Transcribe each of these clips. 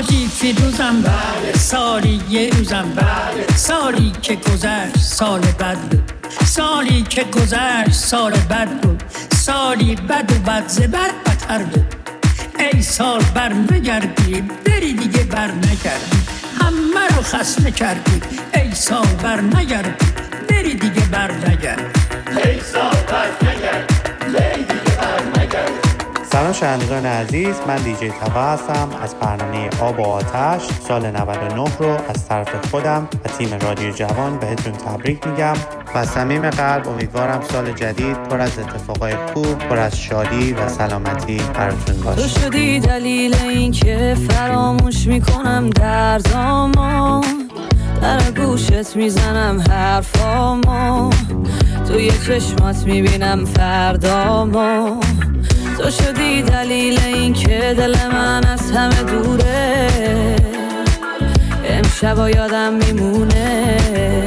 بازی فیروزم بله، سالی یه روزم بله، سالی که گذشت سال بد بود، سالی که گذشت سال بد بود، سالی بد و بد ز بد بدتر بود. ای سال بر نگردی بری دیگه بر نگردی، همه رو خسته کردی. ای سال بر نگردی بری دیگه بر نگردی، ای سال بر نگردی بری دیگه بر نگردی. سلام شنوندگان عزیز، من دیجی تقا هستم از برنامه آب و آتش. سال 99 رو از طرف خودم و تیم رادیو جوان بهتون تبریک میگم و از صمیم قلب امیدوارم سال جدید پر از اتفاقای خوب، پر از شادی و سلامتی براتون باشه. تو شدی دلیل این که فراموش میکنم دردامو، در گوشت میزنم حرفامو، توی چشمات میبینم فردامو. تو شدی دلیل این که دل من از همه دوره، امشبا یادم میمونه.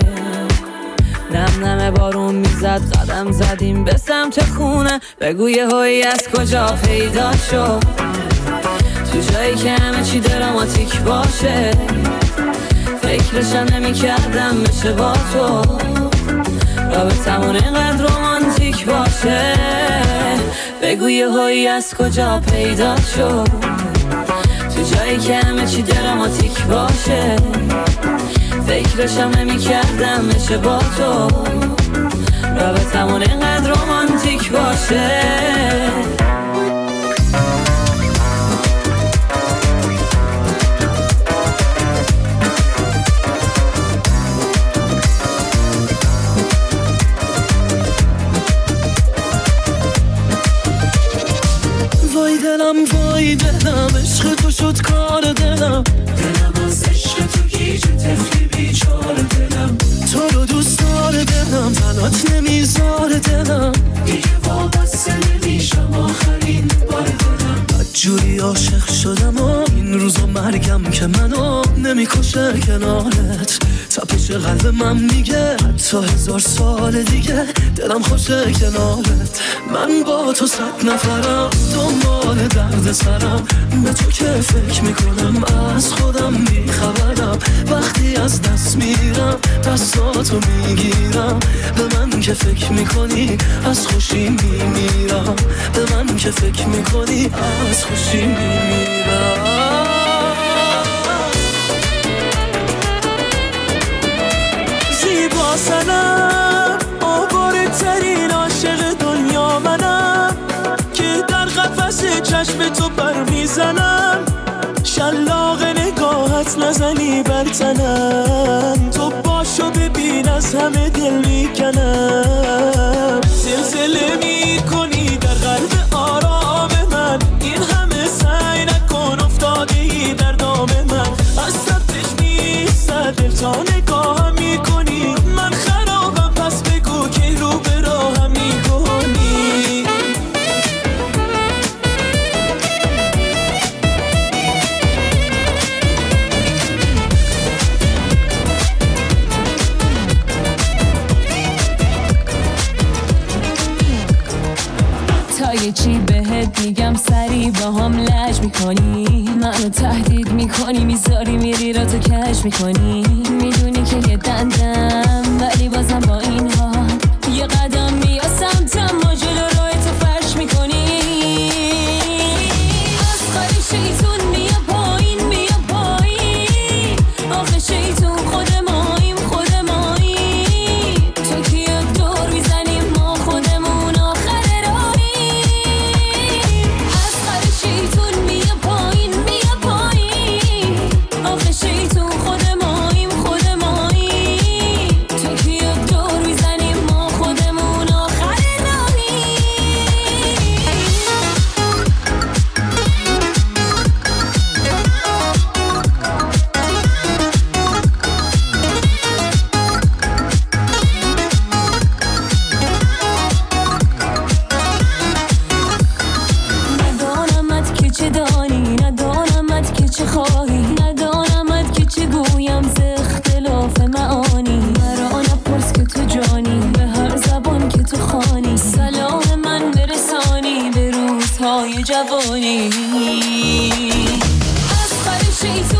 نم نم بارون میزد، قدم زدیم به سمت خونه. بگو یه هایی از کجا پیدا شد، تو جایی که همه چی دراماتیک باشه. فکرشم نمی کردم بشه با تو، رابطمون اینقدر رومانتیک باشه. بگو یه هایی از کجا پیدا شد، تو جایی که همه چی دراماتیک باشه. فکرشم نمی کردم بشه با تو، رابطمون اینقدر رومانتیک باشه. وای دلم عشق تو شد کار دلم، دلم از عشق تو گیج تفلی بیچار دلم. تو رو دوست دار دلم، تنات نمیذار دلم، دیگه وابسته نمیشم آخرین بار دلم. بدجوری عاشق شدم و این روزا مرگم که منو نمیکشه کنارت. تپش قلب من میگه حتی 1000 سال دیگه دلم خوشه کنارت. من با تو 100 نفرم، دنبال درد سرم، به تو که فکر میکنم از خودم بیخبرم. وقتی از دست میرم دستاتو میگیرم، به من که فکر میکنی از خوشی میمیرم، به من که فکر میکنی از خوشی میمیرم. سنم آواره ترین عاشق دنیا منم، که در قفس چشم تو پر میزنم. شلاق نگاهت نزنی بر تنم، تو باشو ببین از همه دل میکنم. زلزله میکنی در قلب آرام من، این همه سعی نکن افتادی در دام من. از سبتش میسته دل تا نگاهم میکنی، من خرابم پس بگو که رو به راهم میکنی. تا یه چی بهت میگم سری با هم لج میکنی، منو تهدید میکنی، میذاری میری را تو کش میکنی. میدونی که یه دندم ولی بازم با این حال یه قدم میاسم تما جلو راه تو فرش میکنی. از خالی شیطون میا پایین میا پایین، آخه شیطون خود ماییم خود ماییم. تو کیا دور میزنیم ما خودمون آخر راهیم. از خالی شیطون میا پایین میا پایین، آخه شیطون خود ماییم خود ماییم. تو کیا دور میزنیم ما خودمون آخر راهیم. ندانمت که چه دانی، ندانمت که چه خواهی، ندانمت که چه گویم ز اختلاف معانی. مرا نپرس که تو جانی، به هر زبان که تو خوانی. سلام من برسانی به روزهای جوانی. از خر شیطان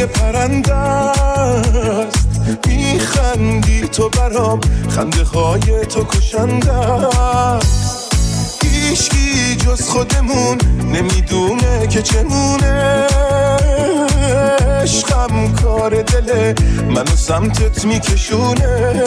یه پرنده است، میخندی تو برام، خنده های تو کشنده است. هیچکی جز خودمون نمیدونه که چمونه، عشقم کار دله منو سمتت میکشونه.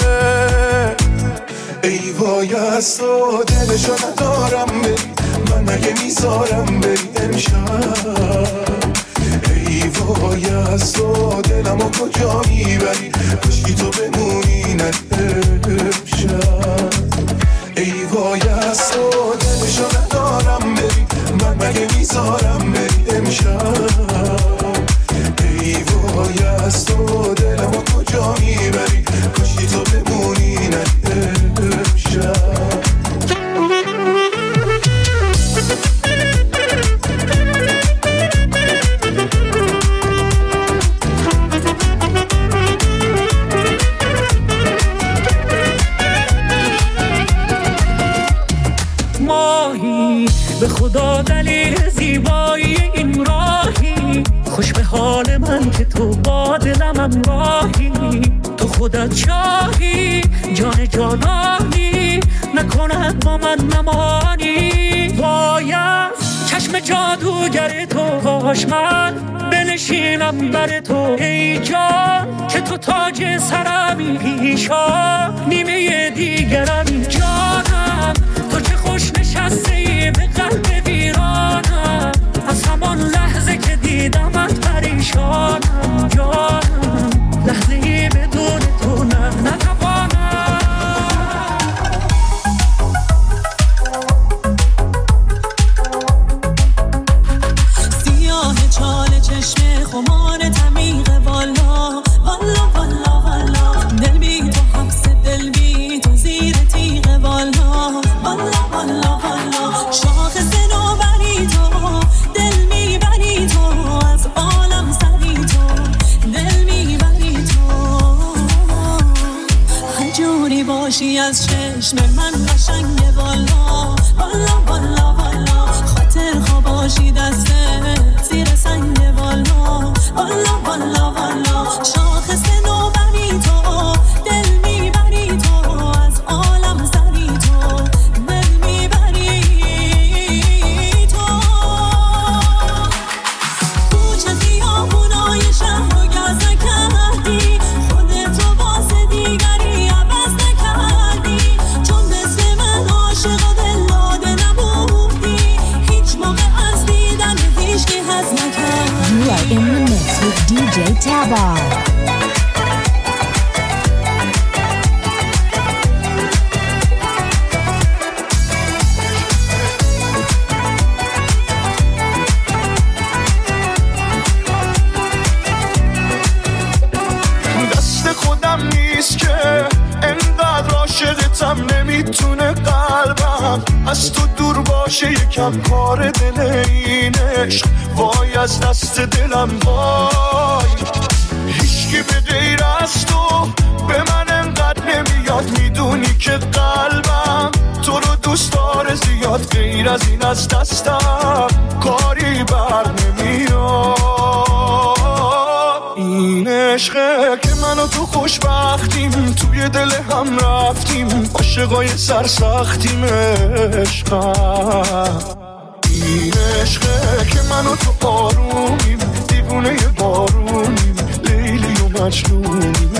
ای وای از تو دلشو ندارم بری، من اگه میذارم بری امشب. ای وای از تو دلمو کجا میبری، کشکی تو بمونی نه امشب. ای وای از تو دلشو ندارم بری، من مگه میذارم بری امشب. ای وای از تو دلمو کجا میبری، کشکی تو بمونی نه امشب. به خدا دلیل زیبایی این راهی، خوش به حال من که تو با دلم همراهی. تو خودت شاهی جان جانانی، نکند با من نمانی. وای از چشم جادوگر تو، کاش من بنشینم بر تو. ای جان که تو تاج سرمی، پیشا نیمه دیگرمی. جانم تو چه خوش نشستی به قلب ویرانم، از همان لحظه که دیدمت پریشانم. جانم لحظه ای بدون تو نتوانم. سیاه چال چشم خمار تمیغ، والا والا والا والا. دل بی تو حبس دل بی تو زیر تیغ، والا والا والا والا. شاخص نوبری تو، دل میبری تو، از عالم سری تو، دل میبری تو. هر جوری باشی از چشم من قشنگه، والا والا والا والا. خاطر خواب باشی دسته زیر سنگه، والا والا والا والا. شاخص نوبری تو، دل میبری تو، از عالم سری تو، دل میبری تو. کوچه خیابونای شهر رو گز نکردی، خودتو واسه دیگری عوض نکردی. چون مثل من عاشق و دل داده نبودی، هیچ موقع از دیدن هیچکی حظ نکردی. You are in the mix with DJ Tabar. دست خودم نیست که انقدر عاشقتم، نمیتونه قلبم از تو دور باشه. یکم کار دل این عشق، وای از دست دلم وای. هیچکی به غیر از تو به من انقدر نمیاد، میدونی که قلبم تو رو دوست داره زیاد. غیر از این از دستم کاری بر نمیاد. این عشقه که من و تو خوشبختیم، توی دل هم رفتیم، عاشقای سرسختیم. عشقم این عشقه که من و تو آرومیم، دیوونه بارونیم، لیلی و مجنونیم.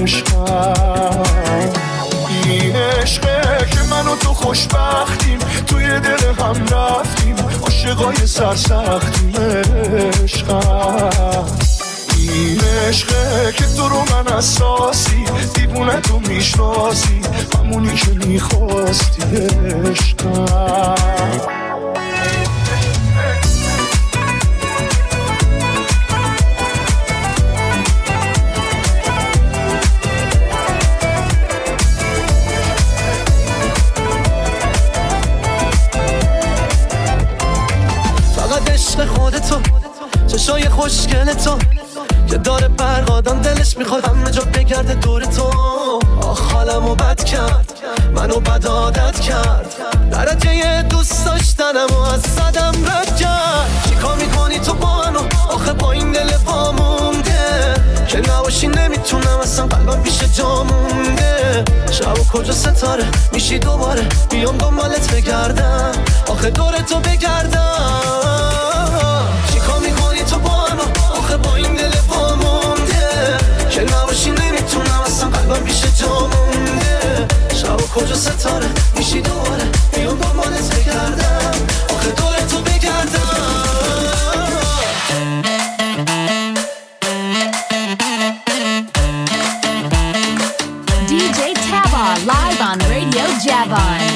عشقم این عشقه که من و تو خوشبختیم، توی دل هم رفتیم، عاشقای سرسختیم. عشقم این عشقه که تو رو من اساسی، دیوونه تو میشناسی، همونی که میخواستی. عشقم فقط عشق خودتو، چشای خوشگل تو که داره برقادم، دلش میخواد همه جا بگرده دور تو. آخ حالمو بد کرد، منو بد عادت کرد، درجه دوست داشتنم و از صدم رد کرد. چیکار میکنی تو با منو آخه با این دل پا مونده؟ پیش جا مونده. شب و کجا ستاره میشی دوباره بیام دنبالت بگردم، آخه دور تو بگردم. چیکار میکنی تو با من آخه با این دل با مونده که نباشی نمیتونم اصلا قلبم پیش جا مونده. شب و کجا ستاره میشی دوباره بیام دنبالت بگردم، آخه دور تو بگردم. DJ Taba live on Radio Javon.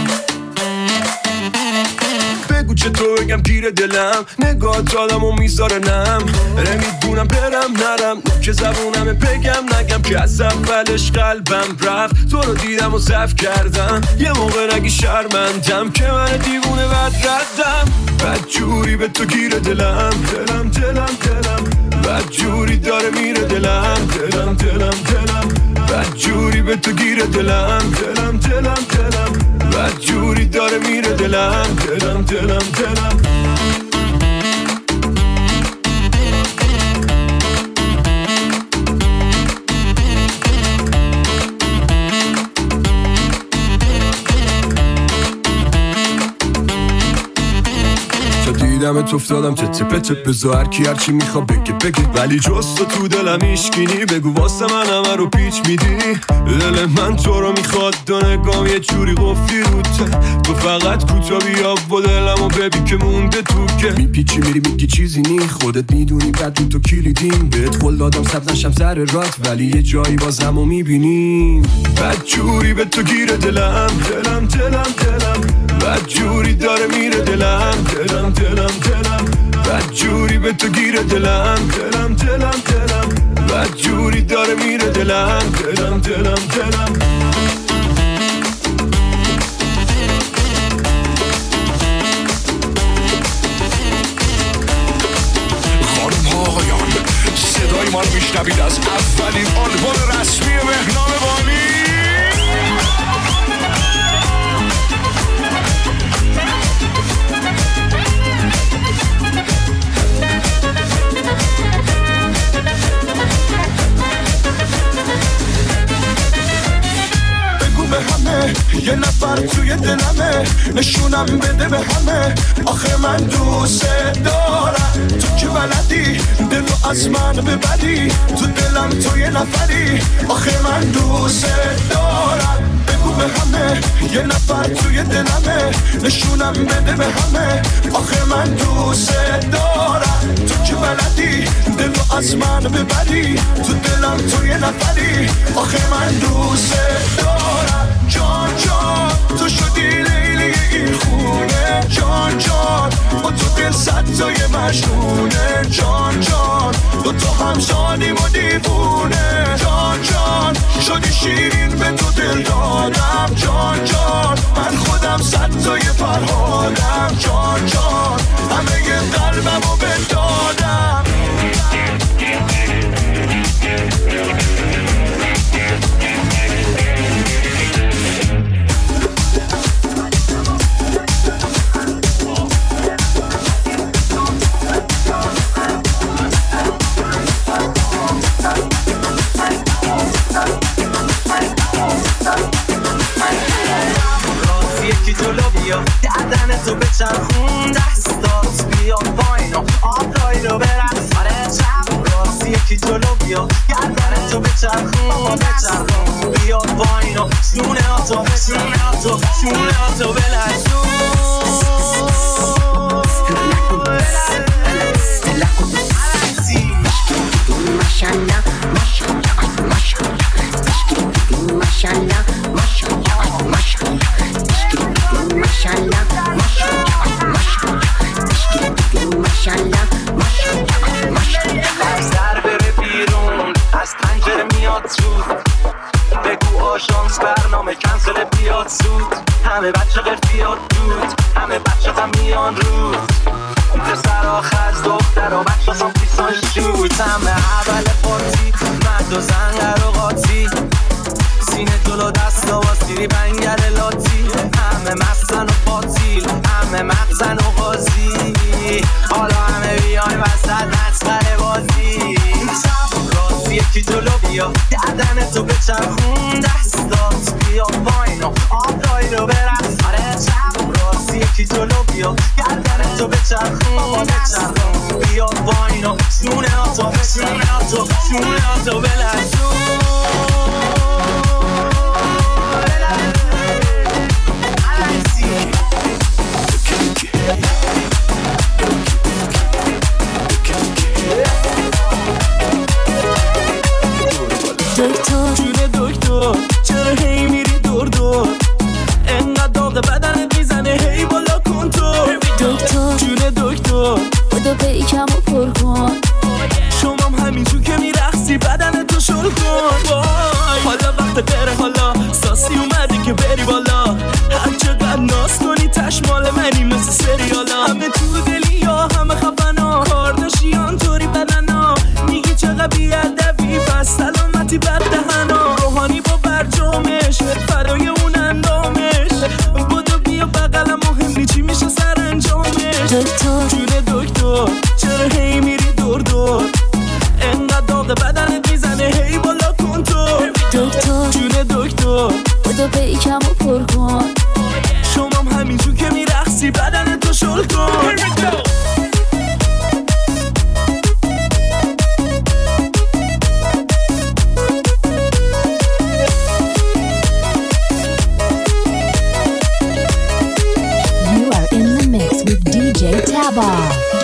بگو چطور بگم گیر دلم، نگاهت آدمو میذاره نم. میدونم برم نرم که زبونم بگم نگم که از اولش قلبم رفت. تو رو دیدم و ضعف کردم، یه موقع نگی شرمندم که من دیوونه بد ردم. بد جوری به تو گیر دلم، دلم دلم دلم بد جوری داره میره دلم، دلم دلم دلم بد جوری به تو گیر دلم، دلم دلم دلم بد جوری داره میره دلم، دلم دلم دلم. دیدمت افتادم تپ تپ بزا هرکی هرچی میخوا بگه ولی جز تو دلم ایشگینی. بگو واسه من همه رو پیچ میدی، دل من تو رو میخواد دو نگام یه جوری قفلی روته. تو فقط کوتا بیا با دلمو ببین که مونده تو که میپیچی میری میگی چیزی نی، خودت میدونی بعد تو کلیدیم. بهت قول دادم سبز نشم سر رات ولی یه جایی بازمو میبینیم. بد جوری به تو گیر دلم، دلم دلم دلم بد جوری داره میره دلم، دلم دلم دلم بد جوری به تو گیر دلم، دلم دلم دلم بد جوری داره میره دلم، دلم دلم دلم. خانم ها آقایان، صدای ما رو میشنوید از اولین آلبوم رسمی مهنام بانی. یه نفر توی دلمه، نشونم بده به همه، آخه من دوست دارم. تو که بلدی دلو از من ببری، تو دلم تو یه نفری، آخه من دوست دارم. بگو به همه یه نفر توی دلمه، نشونم بده به همه، آخه من دوست دارم. تو که بلدی دلو از من ببری، تو دلم تو یه نفری، آخه من دوست دارم. جان جان تو شدی لیلی این خونه، جان جان با تو دل صد تای مجنونه، جان جان دو تا هم شانیم و دیوونه، جان جان شدی شیرین به تو دل دادم، جان جان من خودم صد تای فرهادم، جان جان همه ی قلبم رو بدادم. دردن تو بچرخون دستات بیا پایین و آبرایی رو برقص. آره چپ راست یکی جلو بیا، گردن تو بچرخون بیا پایین و شونه هاتو بلرزون. آژانس برنامه کنسل بیاد زود، همه بچه قرفیات دود، همه بچه هم میان رود، پسرها خز دخترها بچه هم پیسان شود، همه اول پارتی مرد و زنگر و قاطی، سینه جلو دست و واسیری بنگر لاتی، همه مستن و پاتیل، همه مغزن و غازی، حالا همه بیای وسط مسخره بازی. راست یکی یکی جلو بیا گردنتو بچرخون دستات بیا پایین و آبرایی رو برقص آره چپ راست یکی جلو بیا گردنتو بچرخون بیا پایین و شونه هاتو بلرزون دکتر جون دکتر چرا هی میری دور دور انقدر داغ بدنت میزنه هی بالا کن تو دکتر جون دکتر بودو پیکم و پر کن شمام همینجور که میرقصی بدنتو شل کن حالا وقت غیره حالا ساسی اومدی که بری بالا هر چقدر ناز کنی تش مال منی مثل سریالا همه تو دلی یا همه خفنا کارداشیان طوری بدنا میگی چقدر بیادبی پس سلامتی بد دهنا روحانی با برجامش فرای اون اندامش بودو بیا بقلم مهم چی میشه سر انجامش دکتر جون دکتر چرا هی میری دور دور انقدر داغ بدنت میزنه هی بالا کن تو دکتر جون دکتر بودو پیکم و پر کن شمام همینجور که میرقصی بدنتو شل کن You are in the mix with DJ Taba.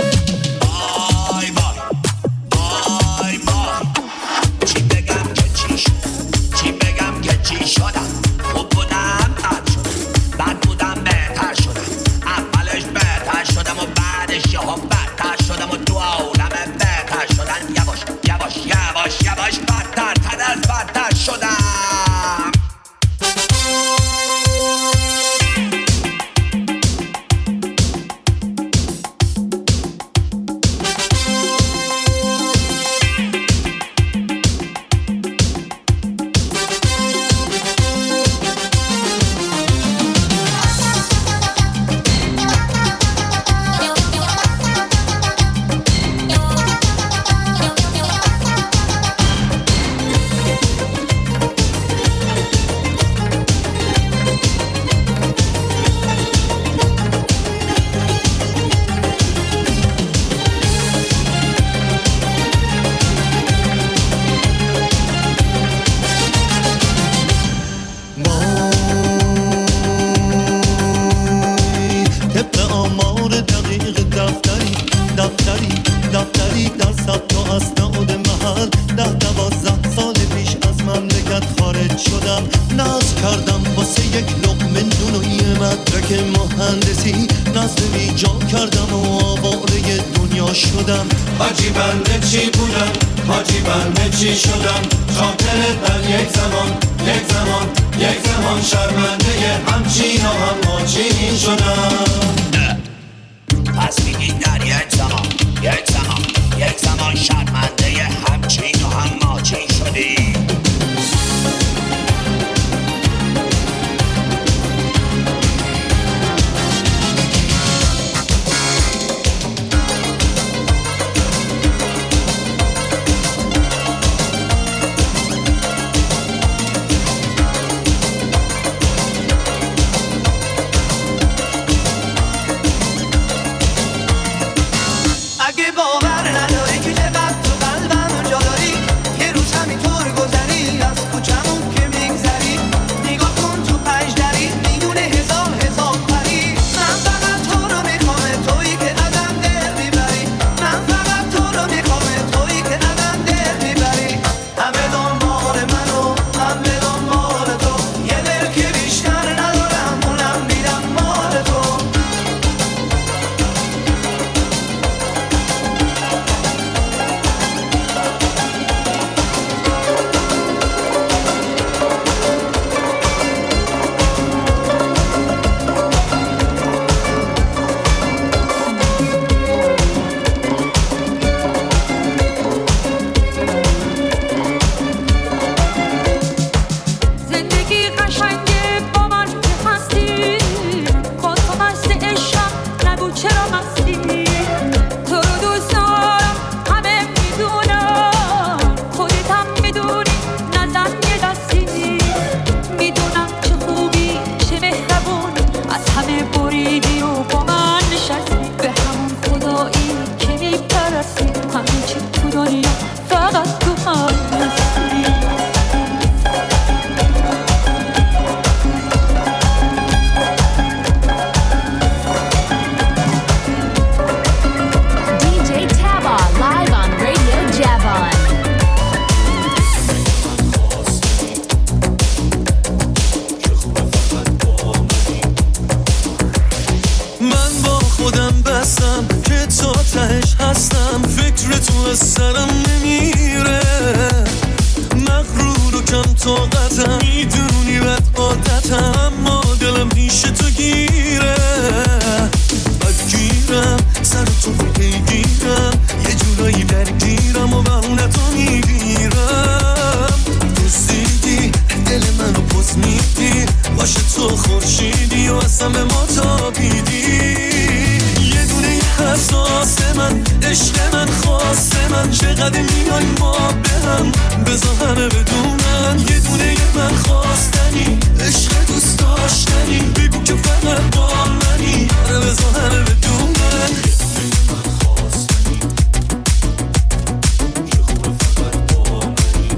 حاجی بنده چی بودم حاجی بنده چی شدم خاطرت من یک زمان شرمنده همچین و هماچین شدم پس میگی در یک زمان شرمنده همچین و هماچین شدی از سرم نمیره، مغرور و کم طاقتم، میدونی بد عادتم، اما دلم پیش تو گیره، بدگیرم سر تو پیگیرم، یه جورایی درگیرم و بهونه تو میگیرم، دوستیدی دل منو پس میدی، باشه تو خورشیدی و اصلا به ما تابیدی، یه دونه حساس من، عشق من، خواست من، چقدر میای ما به هم، بذار همه بدونن، یه دونه من خواستنی، عشق دوست داشتنی، بگو که فقط با منی، آره بذار همه بدونن، من خواستنی، چه خوبه فقط با منی،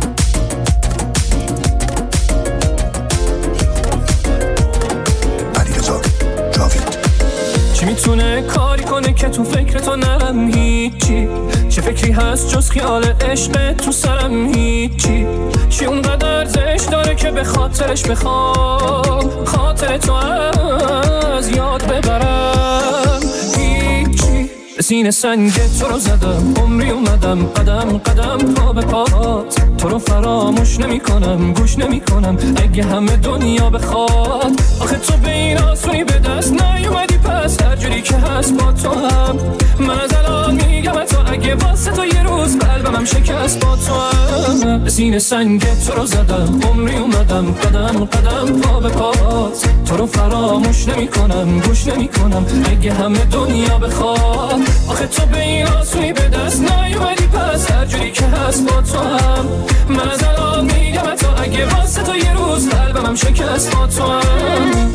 علیرضا جاوید. چی میتونه کاری کنه که تو فکر تو نرم هیچی، چه فکری هست جز خیال عشق تو سرم هیچی، چی اونقدر ارزش داره که به خاطرش بخوام خاطر تو از یاد ببرم، هیچی به سینه سنگ تو رو زدم، عمری اومدم قدم قدم پا به پات، تو رو فراموش نمی کنم، گوش نمی کنم اگه همه دنیا بخواد، آخه تو به این آسونی به دست نیومدی، پس هر جوری که هست با تو هم، من از الان میگم تو اگه واسه تو یه روز قلبم شکست با تو هم، به سینه سنگ تو رو زدم، عمری اومدم قدم قدم پا به پات، تو رو فراموش نمی کنم، گوش نمی کنم اگه همه دنیا بخواد، آخه تو به این آسونی به دست نیومدی، پس هر جوری که هست با تو هم، من از الان میگم تو اگه واسه تو یه روز قلبم شکست با تو هم.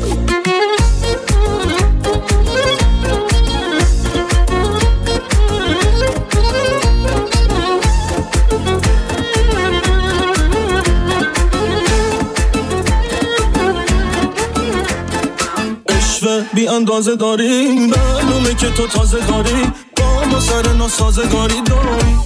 بی اندازه داری معلومه که تو تازه داری، با سر ناسازگاری داری،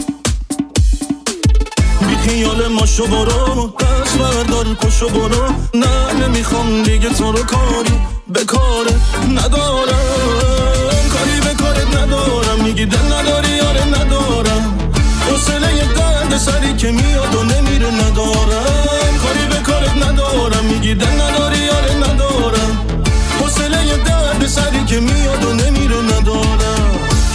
بی خیال ماشو برو، دست بردار پشو برو، نه نمیخوام دیگه تو رو کاری به کاره ندارم، کاری به کارت ندارم، میگی دل نداری یاره ندارم، حوصله یه درد سری که میاد و نمیره ندارم، کاری به کارت ندارم، میگی دل نداری یاره ندارم، حوصله یه درد سری که میاد و نمیره ندارم.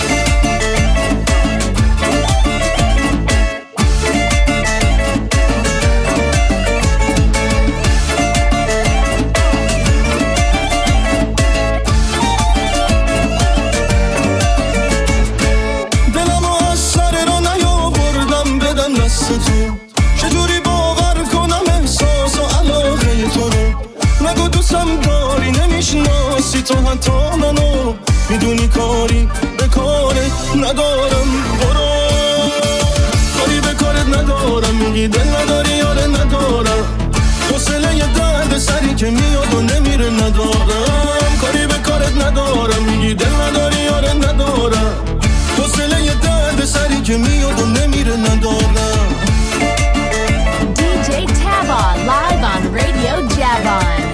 دلمو از سر رو نیاوردم بدم دست تو، چجوری باور کنم احساس و علاقه تو رو، نگو دوستم داری نمیشناسی تو حتی منو، میدونی کاری به کارت ندارم، برو کاری به کارت ندارم، میگی دل نداری یاره ندارم، حوصله یه درد سری که میاد و نمیره ندارم، کاری به کارت ندارم، میگی دل نداری یاره ندارم، حوصله یه درد سری که میاد و نمیره ندارم. DJ Taba live on Radio Javon.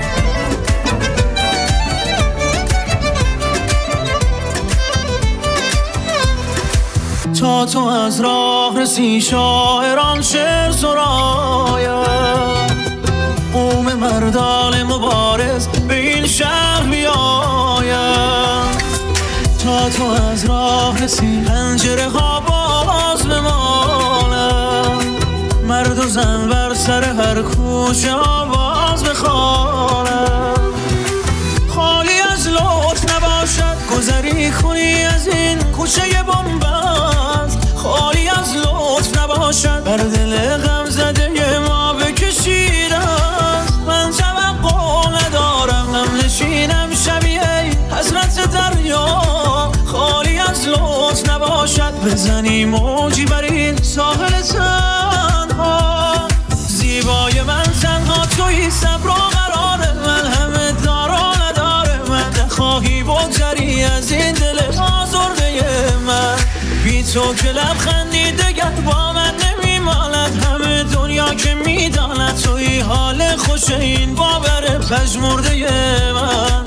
تا تو از راه رسی شاعران شعر سرایم، قوم مردان مبارز به این شهر بیایم، تا تو از راه رسی پنجره ها باز بمانم، مرد و زن بر سر هر کوچه آواز بخوانم، خالی از لطف نباشد گذری کنی از این کوچه بنبست، خالی از لطف نباشد بر دل غم زده ما بکشیده است، من توقع ندارم هم نشینم شبیه حسرت دریا، خالی از لطف نباشد بزنی موجی بر این ساحل تنها، زیبای من تنها توی صبر و قرار من، همه دار و نداره من، خواهی بگذری از این دل آزرده من، بی تو که لبخندی دگر با من نمیماند، همه دنیا که میداند توی حال خوش این باور پژمرده من،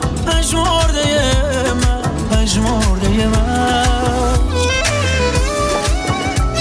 پژمرده من، پژمرده من.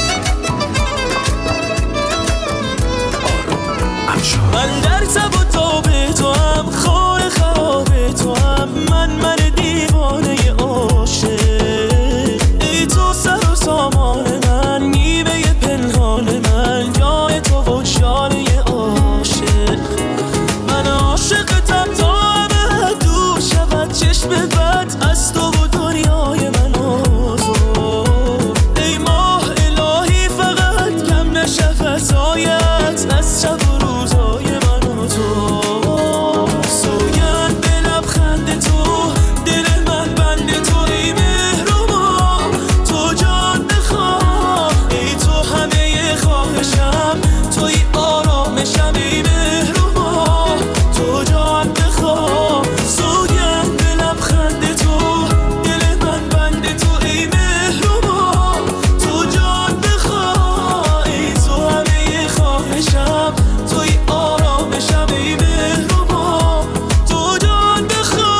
من در تب و تاب تو هم خانه خراب تو هم من دیوانه عاشق ای تو سر و سامان من نیمه پنهان من جای تو و شانه عاشق من عاشقتم تا همه دور شود چشم بد از تو و دنیای من و تو ای ماه الهی فقط کم نشه فضایت از شب و روزای من و تو سوگند به لبخند تو دل من بند تو ای مهربا تو جان بخواه ای تو همه خواهشم توی آرامشم ای مهربا تو جان بخواه سوگند به لبخند تو دل من بند تو ای مهربا تو جان بخواه ای تو همه خواهشم توی آرامشم ای مهربا تو جان بخواه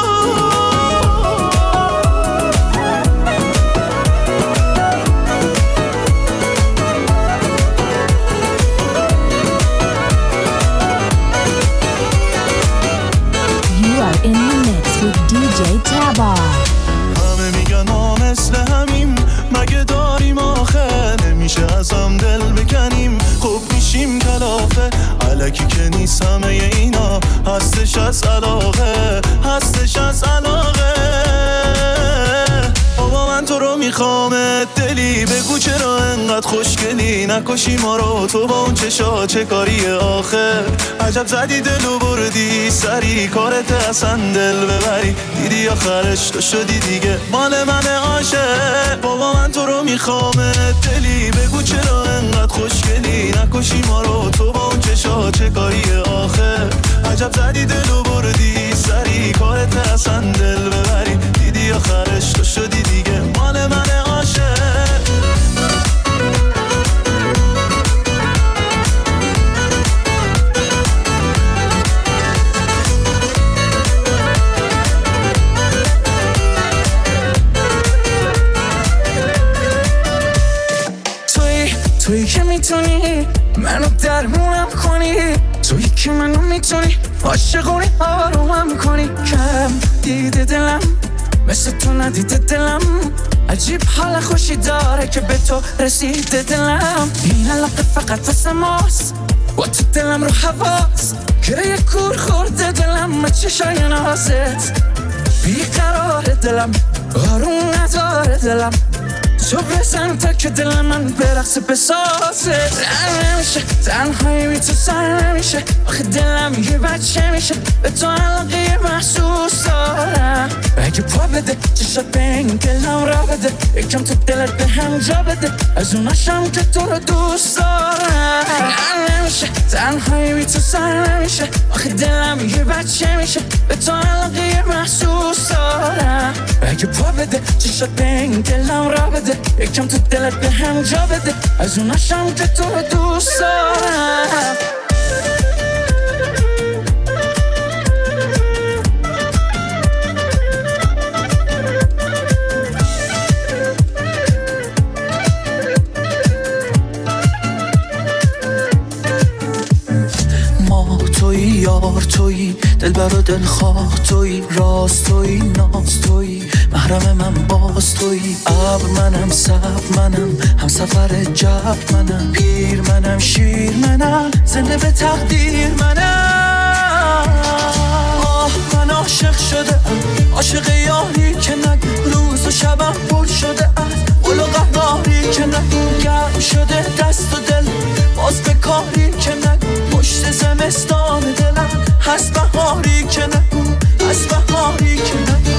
You are in the mix with DJ Tabar. همه میگن ما مثل همیم مگه داریم آخه نمیشه از هم دل بکنیم خوب میشیم کلافه علکی که نیست همه اینا هستش از علاقه هستش از علاقه بابا من تو رو میخوامت دلی بگو چرا انقدر خوشگلی نکشی ما رو تو با اون چشا چه کاریه آخه عجب زدی دلو بردی سری کارت اصلا دل ببری دیدی آخرش تو شدی دیگه مال من عاشق بابا من تو رو میخوامت دلی بگو چرا انقدر خوشگلی نکشی ما رو تو با اون چشا چه کاریه آخه عجب زدی دلو بردی سری کارت اصلا دل ببری دیدی آخرش تو شدی دیگه مال من عاشق تویی که میتونی منو درمونم کنی تویی که منو میتونی عاشقونی آرومم کنی کم دیده دلم مثل تو ندیده دلم عجیب حال خوشی داره که به تو رسیده دلم این علاقه فقط واسه ماست با تو دلم رو حواس گره کور خورده دلم چشای نازت بیقرار دلم آروم نداره دلم تو بزن تا که دل من برقصه بسازه رنگ نمیشه تنهایی بی تو سر نمیشه آخه دلم یه بچه میشه به تو علاقه محسوس دارم اگه پا بده چشات به این دلم را بده یکم تو دلت به هم جا بده از اوناشم که تو رو دوست دارم رنگ نمیشه تنهایی بی تو سر نمیشه آخه دلم یه بچه میشه به تو علاقه محسوس دارم اگه پا بده چشات به این دلم را بده یکم تو دلت به هم جا بده از اوناشم که تو رو دوست دارم ما توی یار توی دلبر و دلخواه توی راست توی ناز توی محرم من باز توی ابر منم صبر منم هم سفر جبر منم پیر منم شیر منم زنده به تقدیر منم من عاشق شده عاشق یاری که نگو روز و شبم پر شده قل و قهاری که نگو گرم شده دست و دل باز به کاری که نگو پشت زمستان دلم هست بهاری که نگو هست بهاری که نگو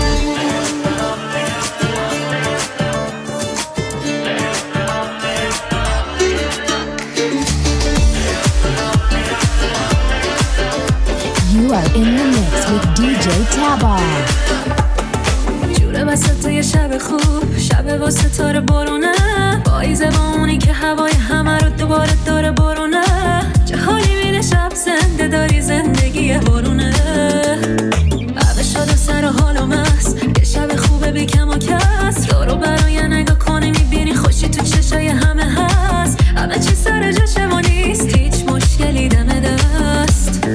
You are in the mix with DJ Tabar. جوره وسط یه شب خوب شب با ستاره برونه پاییزه با اونی که هوای همه رو دوباره داره برونه چه حالی میده شب زنده داری زندگی برونه همه شده سر حال و مست یه شب خوبه بی کم و کس رو برای نگاه کنی میبینی خوشی تو چشای همه هست همه چی سر جاشه و نیست هیچ مشکلی دم دست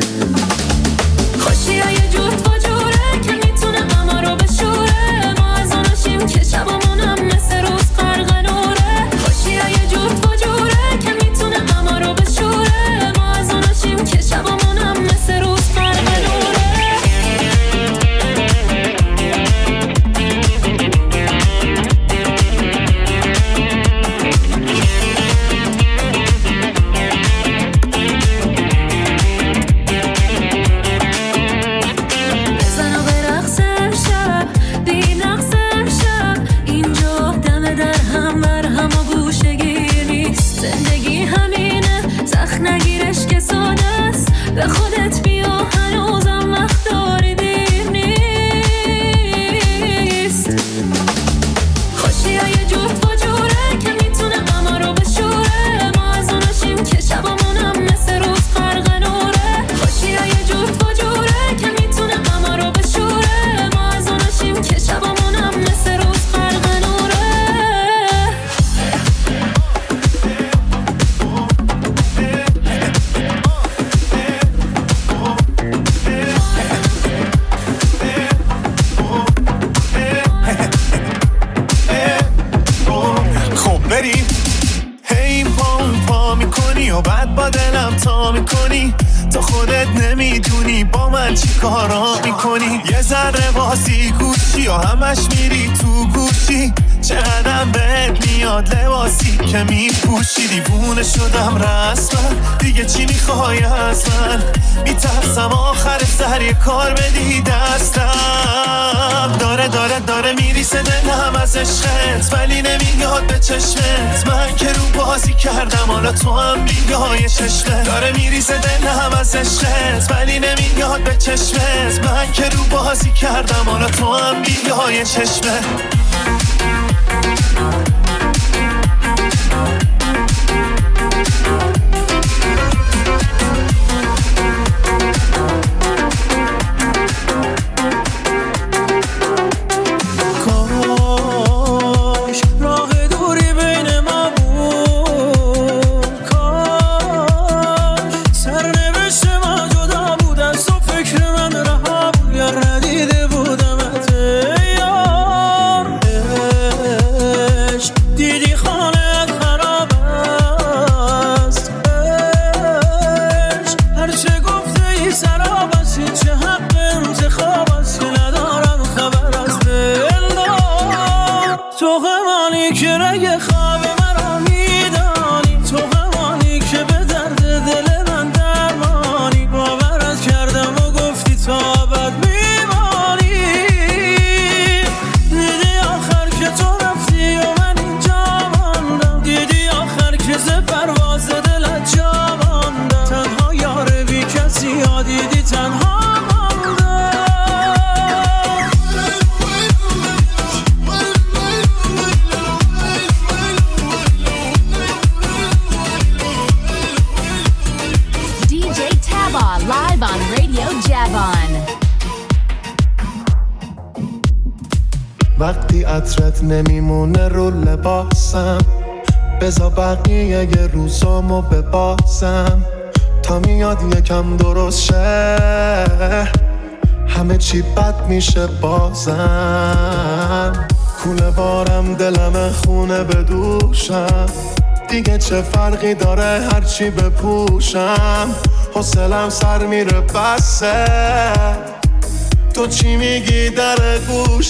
سخت نگیرش که ساده است. به خودت بیا هنوزم وقت داری، دیر نیست. خوشی ها یه جور فجوره که میتونه غما رو بشوره. ما از اوناشیم که شبامونم مثل روز غرق نوره. خوشی ها یه جور فجوره که میتونه غما رو بشوره. ما از اوناشیم که شبامونم مثل روز غرق نوره. بریم هی پا میکنی و بعد با دلم تا میکنی. تو خودت نمیدونی با من چی کارا میکنی. یه ذره بازی گوشی و همش میری تو گوشی. چقدرم بهت میاد لباسی که میپوشی. دیوونه شدم رسما، دیگه چی میخوای از من؟ میترسم آخر سر یه کار بدی دستم. داره میریسه دلم از عشقت، ولی نمیاد به چشمت. من که رو بازی کردم حالا تو هم بیای چشمت. داره میریسه دلم از عشقت، ولی نمیاد به چشمت. من که رو بازی کردم حالا تو هم بیای چشمت. وقتی عطرت نمیمونه رو لباسم، بذار بقیه یه روزامو بباسم تا میاد یکم درست شه. همه چی بد میشه بازم. کوله بارم دلم خونه بدوشم. دیگه چه فرقی داره هرچی بپوشم. حوصلم سر میره بسه. تو چی میگی در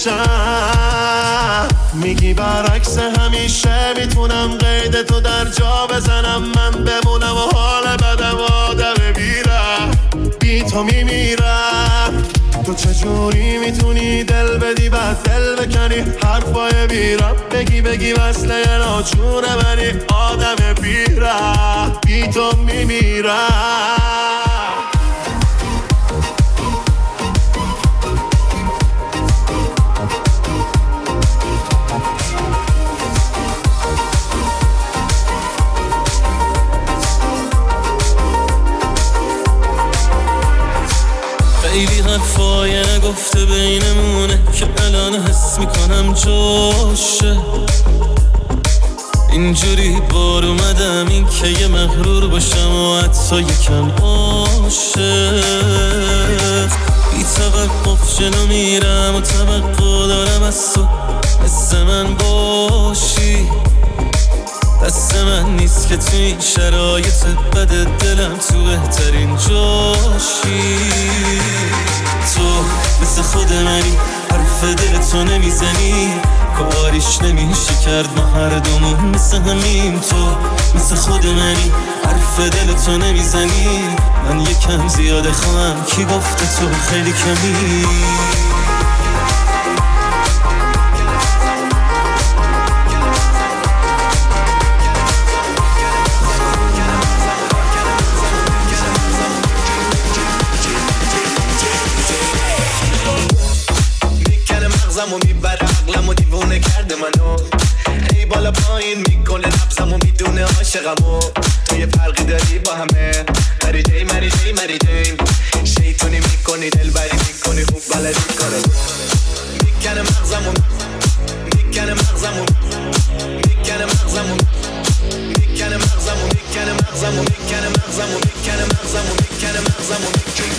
گوشم؟ میگی برعکس همیشه میتونم قید تو در جا بزنم. من بمونم و حال بدم آدم بیرم. بی تو میمیرم. تو چجوری میتونی دل بدی بعد دل بکنی؟ حرفای بیرم بگی وصله ناچونه منی. آدم بیرم بی تو میمیرم. خیلی حرفای نگفته بینمونه که الان حس میکنم جاشه. اینجوری بار اومدم این که یه مغرور باشم و حتی یکم عاشق. بی توقف جلو میرم و توقع دارم از تو مثل من باشی. دست من نیست که تو این شرایط بد دلم تو بهترین جاشی. تو مثل خود منی، حرف دل تو نمیزنی، کاریش نمیشه کرد ما هر دومون مثل همیم. تو مثل خود منی، حرف دل تو نمیزنی، من یکم زیاده خواهم کی گفته تو خیلی کمی. مغزمو میبره عقلمو دیوونه کرده منو هی بالا پایین میکنه نبزمو میدونه عاشقمو تو یه فرقی داری با همه مری جی مری جی مری جی شیطونی میکنی دلبری میکنی خوب بلدی کارو میکنه مغزمو میکنه مغزمو میکنه مغزمو میکنه مغزمو میکنه مغزمو میکنه مغزمو میکنه مغزمو میکنه مغزمو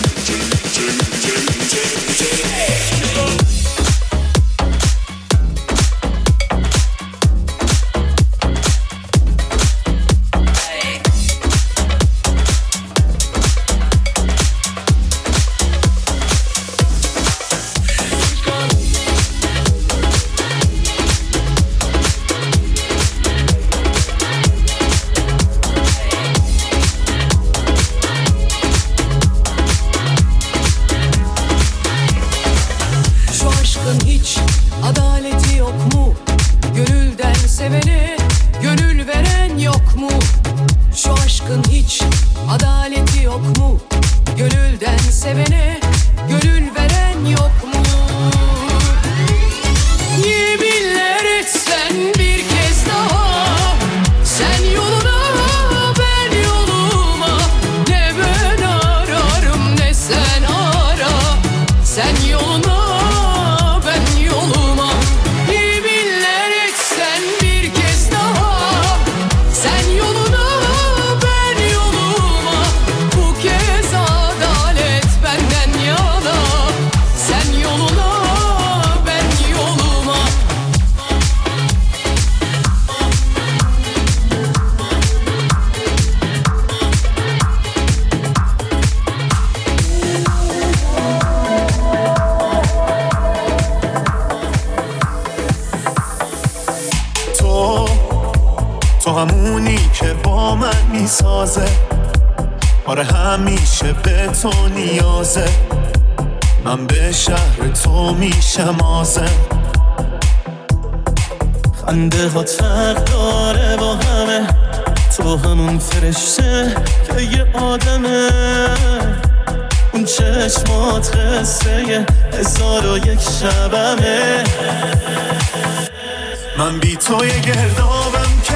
تو همونی که با من میسازه آره همیشه به تو نیازه من به شهر تو میشم آزم خنده هات فرق داره با همه تو همون فرشته که یه آدمه اون چشمات قصه 1001 شبمه من بی تو یه گردابم که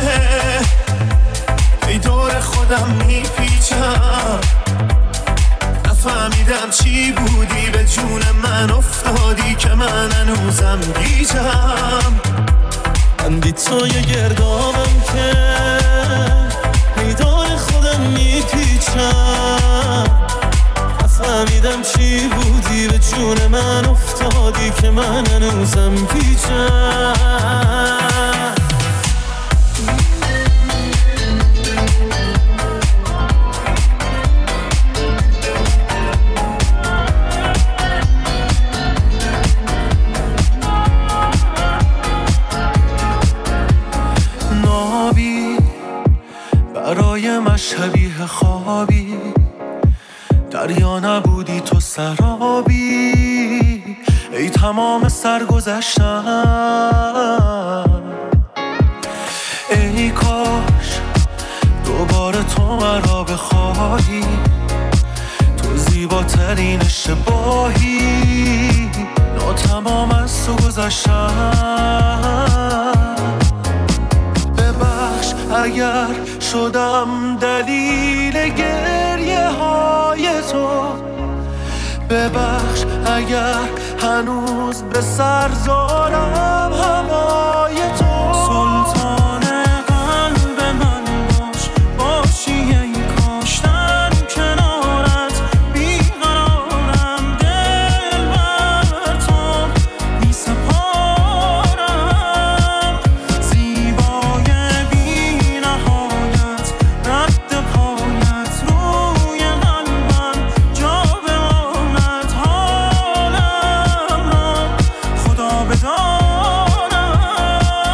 ای دور خودم میپیچم نفهمیدم چی بودی به جون من افتادی که من هنوزم گیجم من بی تو یه گردابم که ای دور خودم میپیچم نفهمیدم چی بودی به جون من افتادی که من هنوزم گیجم برای من شبیه خوابی دریا نبودی تو سرابی ای تمام سرگذشتم ای کاش دوباره تو مرا بخواهی تو زیباترین اشتباهی ناتمام از تو گذشتم ببخش اگر شدم دلیل گریه های تو ببخش اگر هنوز به سر دارم هوای تو سلطان قلب من باش باشی ای کاشتن کنارت بیقرارم دل بر تو می سپارم زیبای بی نهایت رد پایت روی قلبم جا بماند حالم را خدا بدانم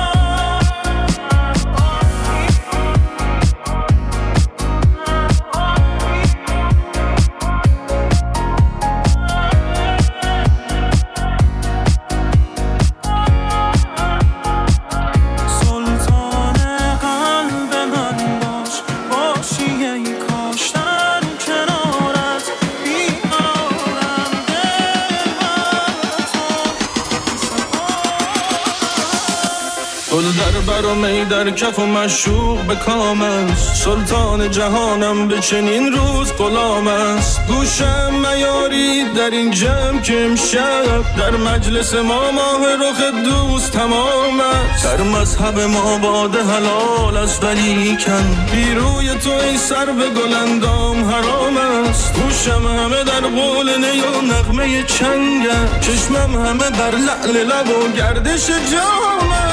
سر و می در کف و مشوق به کام است. سلطان جهانم به چنین روز غلام است. گوشم میاری در این جمع که امشب در مجلس ما ماه رخ دوست تمام است. در مذهب ما باده حلال است ولیکن بی روی تو ای سر به گلندام حرام است. گوشم همه در قول نی و نغمه چنگ، چشمم همه بر لعل لب و گردش جام است.